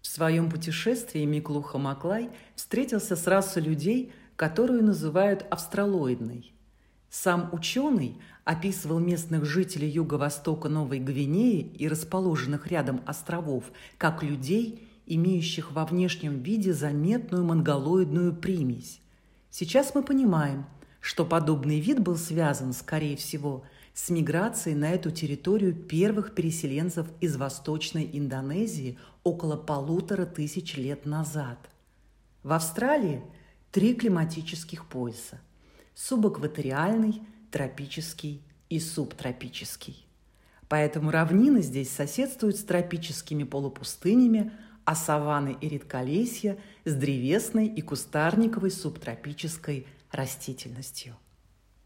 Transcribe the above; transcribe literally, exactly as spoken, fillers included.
своем путешествии Миклуха Маклай встретился с расой людей, которую называют австралоидной. Сам ученый описывал местных жителей юго-востока Новой Гвинеи и расположенных рядом островов как людей, имеющих во внешнем виде заметную монголоидную примесь. Сейчас мы понимаем, что подобный вид был связан, скорее всего, с миграцией на эту территорию первых переселенцев из Восточной Индонезии около полутора тысяч лет назад. В Австралии три климатических пояса – субэкваториальный, тропический и субтропический. Поэтому равнины здесь соседствуют с тропическими полупустынями, а саванны и редколесья с древесной и кустарниковой субтропической растительностью.